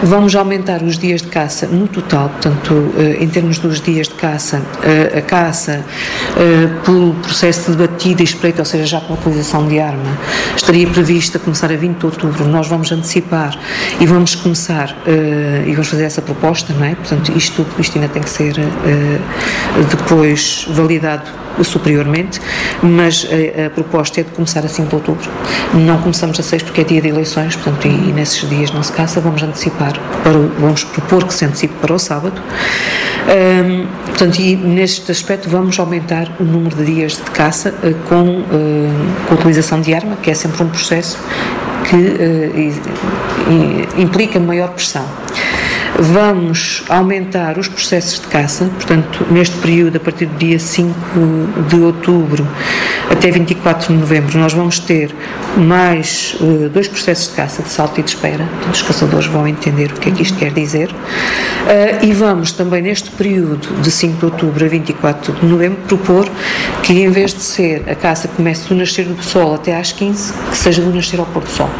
Vamos aumentar os dias de caça no total, portanto, em termos dos dias de caça, a caça pelo processo de batida e espreita, ou seja, já com a utilização de arma, estaria prevista começar a 20 de outubro. Nós vamos antecipar e vamos começar, e vamos fazer essa proposta, não é? Portanto, isto ainda tem que ser depois validado superiormente, mas a proposta é de começar a 5 de outubro. Não começamos a 6 porque é dia de eleições, portanto, e nesses dias não se caça, vamos antecipar, vamos propor que se antecipe para o sábado. Portanto, e neste aspecto vamos aumentar o número de dias de caça com a utilização de arma, que é sempre um processo que implica maior pressão. Vamos aumentar os processos de caça, portanto, neste período, a partir do dia 5 de outubro até 24 de novembro, nós vamos ter mais 2 processos de caça, de salto e de espera, portanto, os caçadores vão entender o que é que isto quer dizer, e vamos também, neste período de 5 de outubro a 24 de novembro, propor que, em vez de ser a caça que comece do nascer do sol até às 15, que seja do nascer ao pôr do sol.